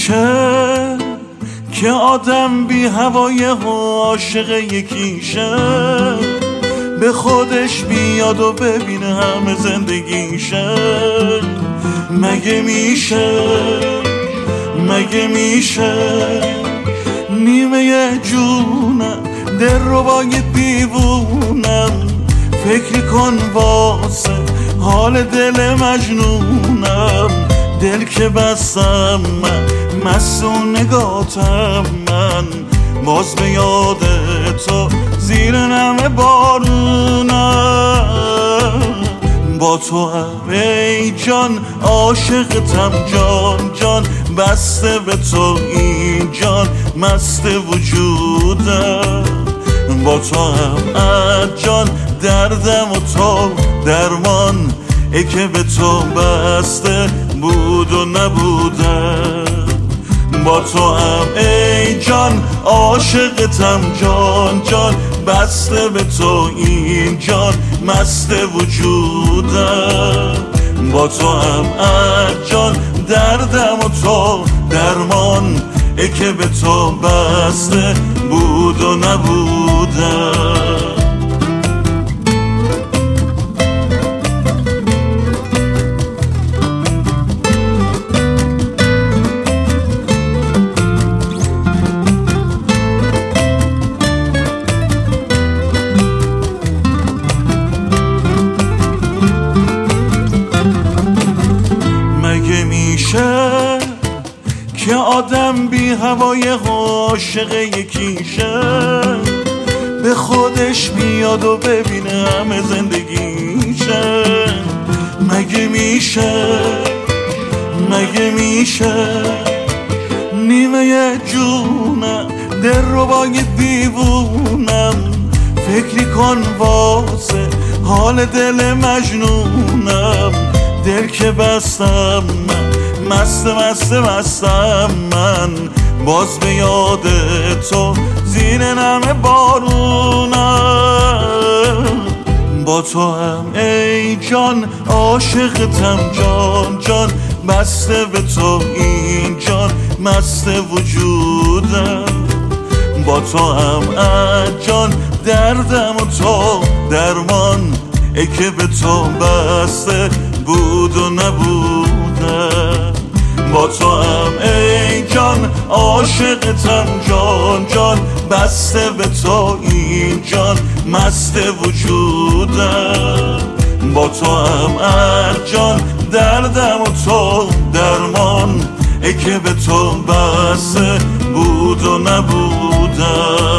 میشه که آدم بی هوای عاشق یکیشه، به خودش بیاد و ببینه همه زندگیشه. مگه میشه نیمه جونم دلربای دیوونم، فکر کن واسه حال دل مجنونم. دل که بستم من مست و نگاتم من، باز به یاد تو زیر نم بارونم. با تو هم ای جان عاشقتم جان بسته به تو این جان مست وجودم. با تو هم جان دردم و تو درمان، ای که به تو بسته بود و نبودم. با تو هم ای جان عاشقتم جان بسته به تو این جان مست وجودم. با تو هم جان دردم و تو درمان، ای که به تو بسته بود و نبودم. مگه میشه که آدم بی هوای عاشق یکیشه، به خودش بیاد و ببینه همه زندگیشه. مگه میشه نیمه جونم دلربای دیوونم، فکری کن واسه حال دل مجنونم. دل که بستم من مستم من، باز به یاد تو زیر نم بارونم. با تو هم ای جان عاشقتم جان بسته به تو این جان مست وجودم. با تو هم جان دردم و تو درمان، ای که به تو بسته بود و نبودم. با تو هم ای جان عاشقتم جان بسته به تو این جان مست وجودم. با تو هم جان دردم و تو درمان، ای که به تو بسته بود و نبودم.